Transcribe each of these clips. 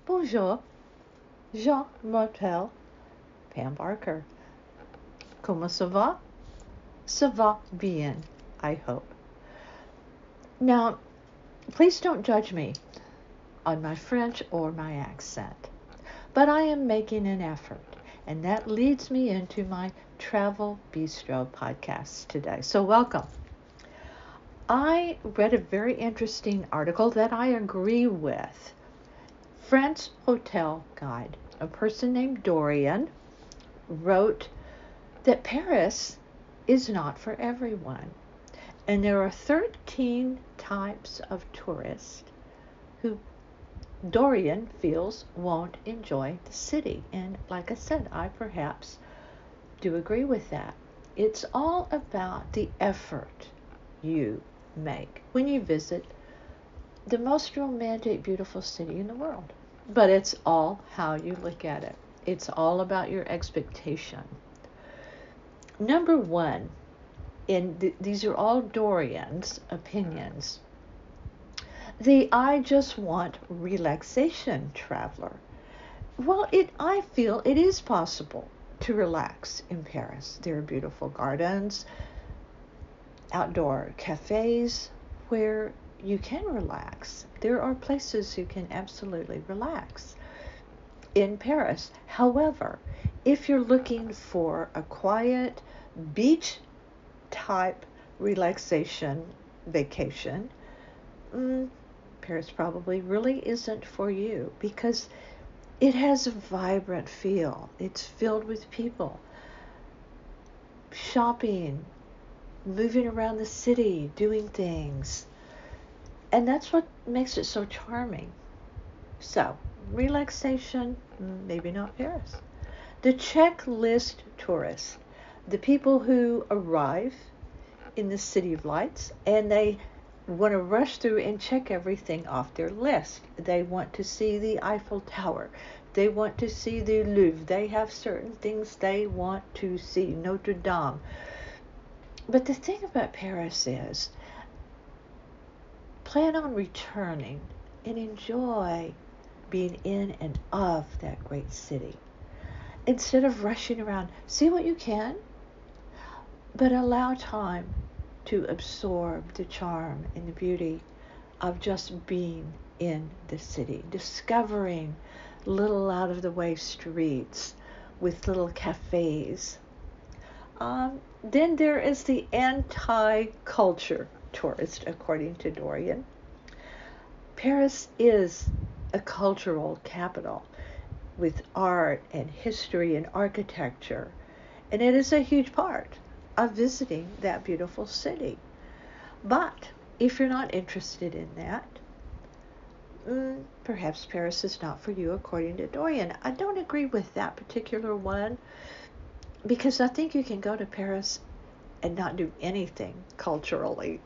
Bonjour, je m'appelle Pam Barker. Comment ça va? Ça va bien, I hope. Now, please don't judge me on my French or my accent, but I am making an effort, and that leads me into my Travel Bistro podcast today. So welcome. I read a very interesting article that I agree with. French Hotel Guide. A person named Dorian wrote that Paris is not for everyone. And there are 13 types of tourists who Dorian feels won't enjoy the city. And like I said, I perhaps do agree with that. It's all about the effort you make when you visit the most romantic, beautiful city in the world. But it's all how you look at it. It's all about your expectation. Number one, these are all Dorian's opinions. The I just want relaxation traveler. Well, I feel it is possible to relax in Paris. There are beautiful gardens, outdoor cafes where you can relax. There are places you can absolutely relax in Paris. However, if you're looking for a quiet beach type relaxation vacation, Paris probably really isn't for you because it has a vibrant feel. It's filled with people shopping, moving around the city, doing things. And that's what makes it so charming. So, relaxation, maybe not Paris. The checklist tourists, the people who arrive in the City of Lights and they want to rush through and check everything off their list. They want to see the Eiffel Tower. They want to see the Louvre. They have certain things they want to see, Notre Dame. But the thing about Paris is, plan on returning and enjoy being in and of that great city. Instead of rushing around, see what you can, but allow time to absorb the charm and the beauty of just being in the city, discovering little out of the way streets with little cafes. Then there is the anti-culture tourist, according to Dorian. Paris is a cultural capital with art and history and architecture, and it is a huge part of visiting that beautiful city. But if you're not interested in that, perhaps Paris is not for you, according to Dorian. I don't agree with that particular one because I think you can go to Paris and not do anything culturally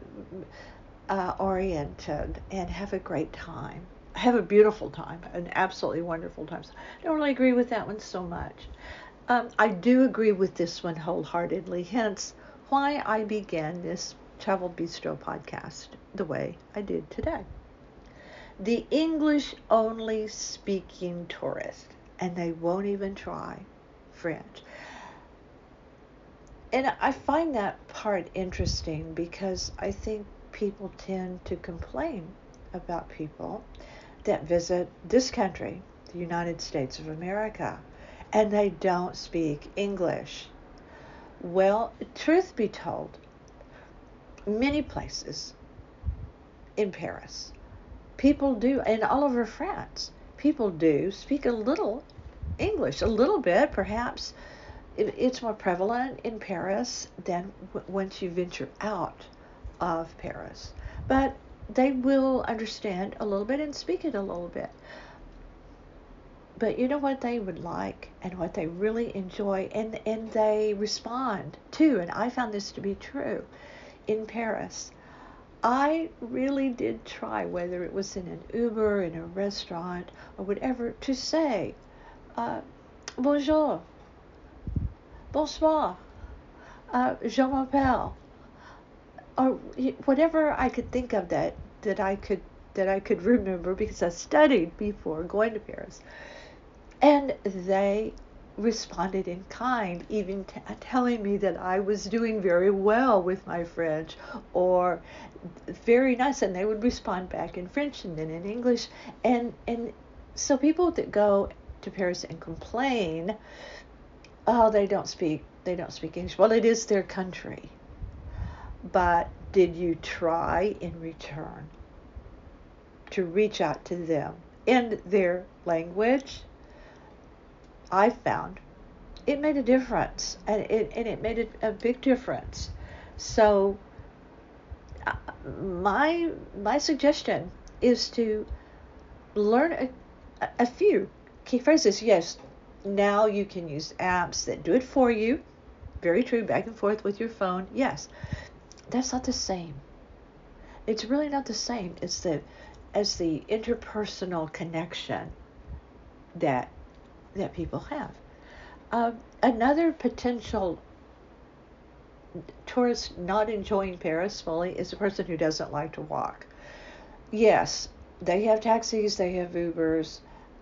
oriented and have a great time. Have a beautiful time, an absolutely wonderful time. So I don't really agree with that one so much. I do agree with this one wholeheartedly, hence why I began this Travel Bistro podcast the way I did today. The English-only speaking tourist, and they won't even try French. And I find that part interesting because I think people tend to complain about people that visit this country, the United States of America, and they don't speak English. Well, truth be told, many places in Paris, people do, and all over France, people do speak a little English, a little bit, perhaps. It's more prevalent in Paris than once you venture out of Paris. But they will understand a little bit and speak it a little bit. But you know what they would like and what they really enjoy and they respond to, and I found this to be true in Paris. I really did try, whether it was in an Uber, in a restaurant, or whatever, to say, bonjour, bonsoir, je m'appelle, or whatever I could think of that that I could remember because I studied before going to Paris. And they responded in kind, even telling me that I was doing very well with my French, or very nice, and they would respond back in French and then in English. And so people that go to Paris and complain, oh, they don't speak English. Well, it is their country. But did you try in return to reach out to them in their language? I found it made a difference, and it made a big difference. So my suggestion is to learn a few key phrases. Yes, now you can use apps that do it for you. Very true, back and forth with your phone. Yes, that's not the same. It's really not the same as the interpersonal connection that people have. Another potential tourist not enjoying Paris fully is a person who doesn't like to walk. Yes, they have taxis, they have Ubers,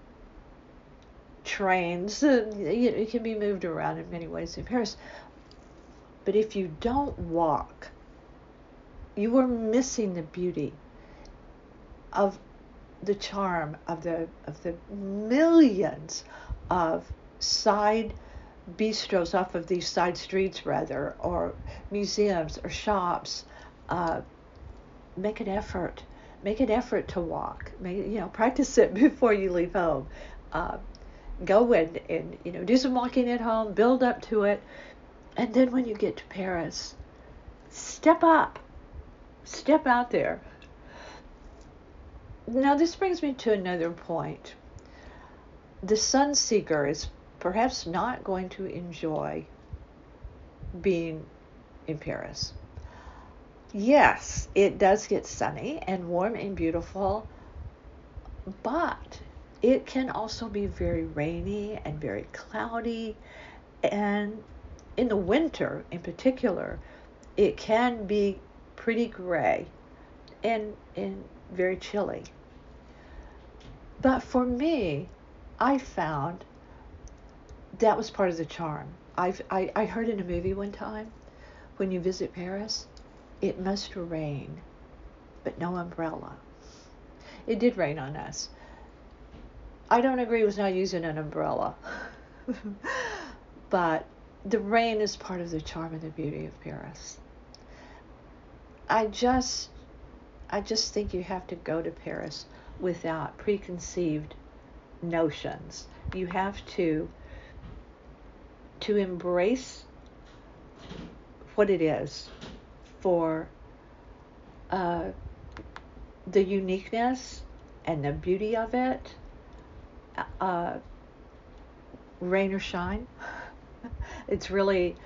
trains. It can be moved around in many ways in Paris. But if you don't walk, you are missing the beauty of the charm of the millions of side bistros off of these side streets, rather, or museums or shops. Make an effort to walk. Practice it before you leave home. Go and do some walking at home, build up to it, and then when you get to Paris, step out there. Now this brings me to another point. The sun seeker is perhaps not going to enjoy being in Paris. Yes, it does get sunny and warm and beautiful, but it can also be very rainy and very cloudy, and in the winter in particular, it can be pretty gray and very chilly. But for me, I found that was part of the charm. I heard in a movie one time, when you visit Paris, it must rain, but no umbrella. It did rain on us. I don't agree with not using an umbrella, but the rain is part of the charm and the beauty of Paris. I just think you have to go to Paris without preconceived notions. You have to embrace what it is for the uniqueness and the beauty of it, rain or shine. It's really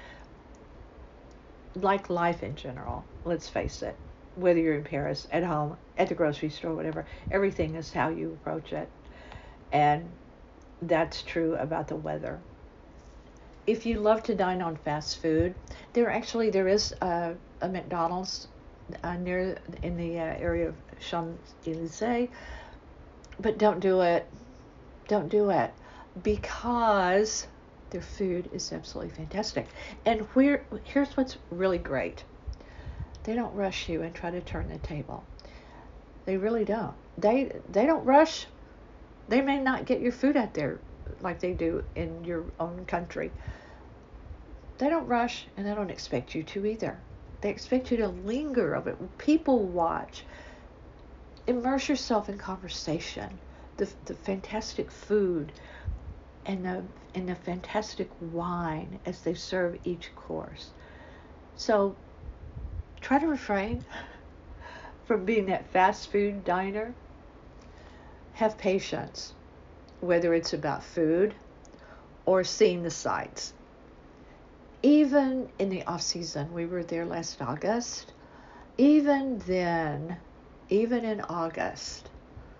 like life in general, let's face it. Whether you're in Paris, at home, at the grocery store, whatever, everything is how you approach it. And that's true about the weather. If you love to dine on fast food, there is a McDonald's near in the area of Champs-Élysées, but don't do it. Don't do it, because their food is absolutely fantastic. And here's what's really great. They don't rush you and try to turn the table. They really don't. They don't rush. They may not get your food out there like they do in your own country. They don't rush, and they don't expect you to either. They expect you to linger over it. People watch. Immerse yourself in conversation. The fantastic food and the fantastic wine as they serve each course. So try to refrain from being that fast food diner. Have patience, whether it's about food or seeing the sights. Even in the off season, we were there last August. Even then, even in August,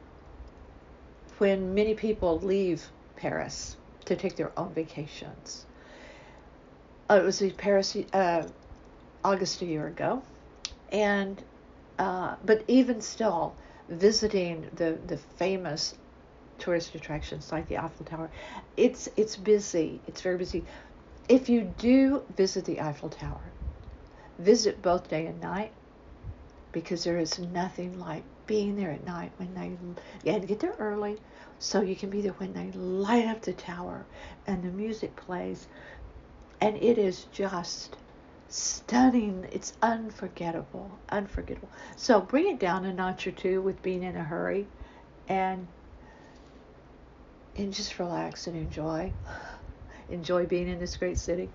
when many people leave Paris to take their own vacations. It was in Paris August a year ago, and but even still, visiting the famous tourist attractions like the Eiffel Tower. It's busy. It's very busy. If you do visit the Eiffel Tower, visit both day and night, because there is nothing like being there at night when you had to get there early so you can be there when they light up the tower and the music plays, and it is just stunning. It's unforgettable. So bring it down a notch or two with being in a hurry, and just relax and enjoy being in this great city.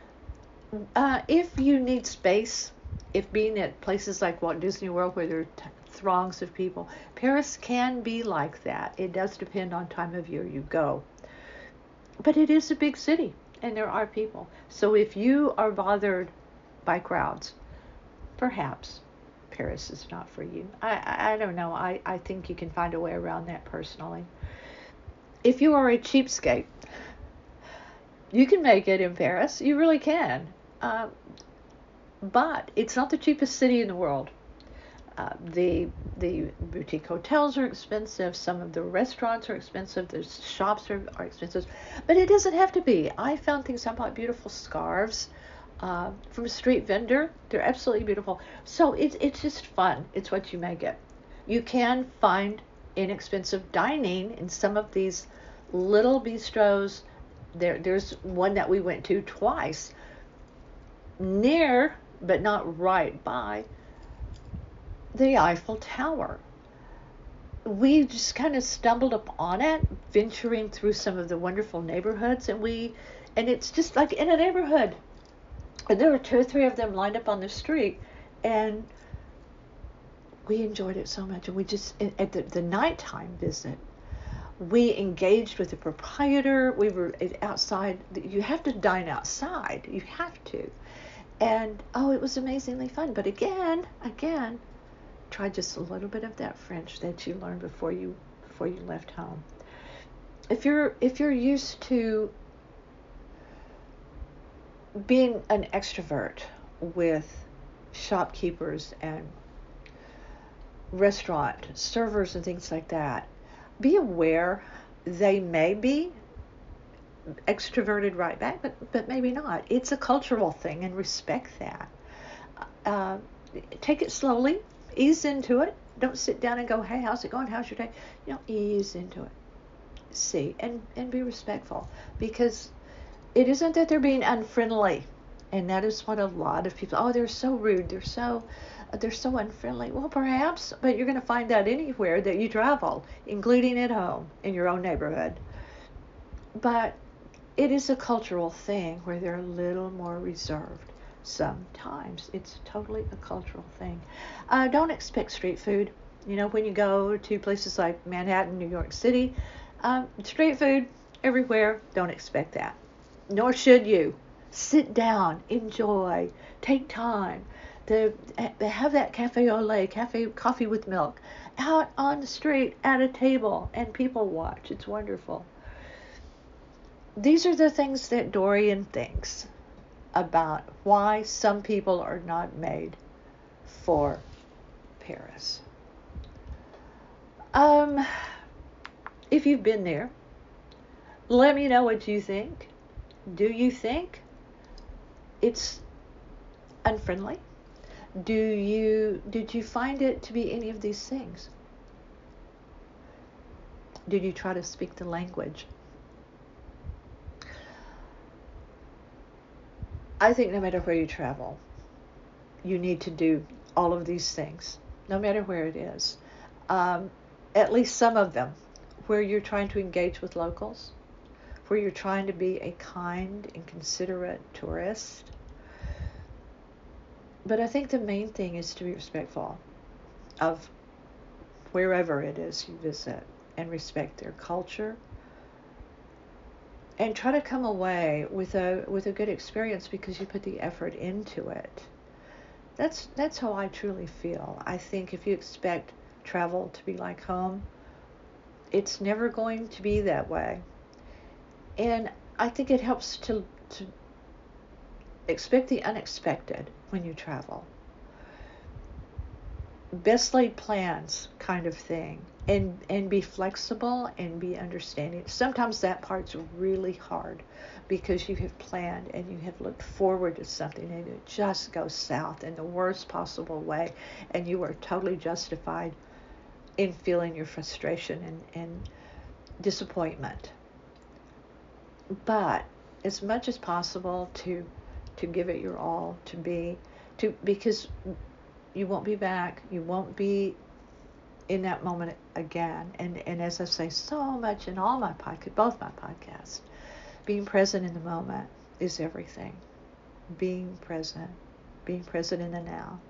If you need space, if being at places like Walt Disney World where there are throngs of people, Paris can be like that. It does depend on time of year you go. But it is a big city, and there are people. So if you are bothered by crowds, perhaps Paris is not for you. I don't know. I think you can find a way around that personally. If you are a cheapskate, you can make it in Paris. You really can. But it's not the cheapest city in the world. The boutique hotels are expensive. Some of the restaurants are expensive. The shops are expensive. But it doesn't have to be. I found things. I bought beautiful scarves from a street vendor. They're absolutely beautiful. So it's just fun. It's what you make it. You can find inexpensive dining in some of these little bistros. There's one that we went to twice, near but not right by the Eiffel Tower. We just kind of stumbled upon it, venturing through some of the wonderful neighborhoods, and it's just like in a neighborhood. And there were 2 or 3 of them lined up on the street, and we enjoyed it so much. And we just, at the nighttime visit, we engaged with the proprietor. We were outside. You have to dine outside. You have to. And, it was amazingly fun. But again, try just a little bit of that French that you learned before you left home. If you're used to being an extrovert with shopkeepers and restaurant servers and things like that, be aware they may be extroverted right back, but maybe not. It's a cultural thing, and respect that. Take it slowly, ease into it. Don't sit down and go, hey, how's it going? How's your day? Ease into it. See, and be respectful, because it isn't that they're being unfriendly, and that is what a lot of people, they're so rude, they're so unfriendly. Well, perhaps, but you're going to find that anywhere that you travel, including at home, in your own neighborhood. But it is a cultural thing where they're a little more reserved. Sometimes it's totally a cultural thing. Don't expect street food. When you go to places like Manhattan, New York City, street food everywhere. Don't expect that. Nor should you. Sit down, enjoy, take time. They have that cafe au lait, coffee with milk, out on the street at a table, and people watch. It's wonderful. These are the things that Dorian thinks about why some people are not made for Paris. If you've been there, let me know what you think. Do you think it's unfriendly? Did you find it to be any of these things? Did you try to speak the language? I think no matter where you travel, you need to do all of these things, no matter where it is. At least some of them, where you're trying to engage with locals, where you're trying to be a kind and considerate tourist. But I think the main thing is to be respectful of wherever it is you visit, and respect their culture, and try to come away with a good experience because you put the effort into it. That's how I truly feel. I think if you expect travel to be like home, it's never going to be that way. And I think it helps to expect the unexpected when you travel. best laid plans kind of thing, and be flexible and be understanding. Sometimes that part's really hard because you have planned and you have looked forward to something and it just goes south in the worst possible way, and you are totally justified in feeling your frustration and disappointment. But as much as possible to give it your all, because you won't be back. You won't be in that moment again. And as I say so much in all my both my podcasts, being present in the moment is everything. Being present in the now,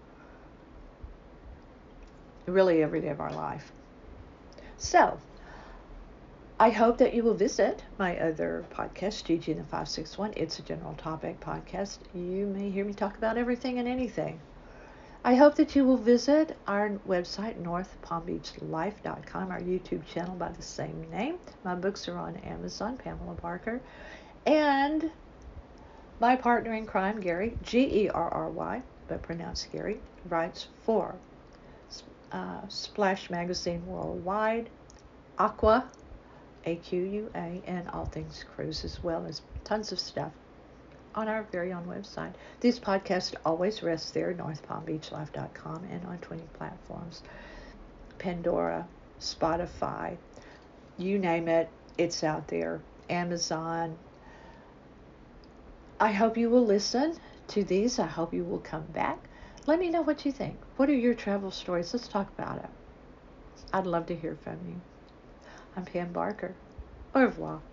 really every day of our life. So, I hope that you will visit my other podcast, Gigi and the 561. It's a general topic podcast. You may hear me talk about everything and anything. I hope that you will visit our website, northpalmbeachlife.com, our YouTube channel by the same name. My books are on Amazon, Pamela Barker. And my partner in crime, Gary, Gerry, but pronounced Gary, writes for Splash Magazine Worldwide, Aqua, AQUA, and All Things Cruise, as well as tons of stuff on our very own website. These podcasts always rest there, northpalmbeachlife.com, and on 20 platforms. Pandora, Spotify, you name it, it's out there. Amazon. I hope you will listen to these. I hope you will come back. Let me know what you think. What are your travel stories? Let's talk about it. I'd love to hear from you. I'm Pam Barker. Au revoir.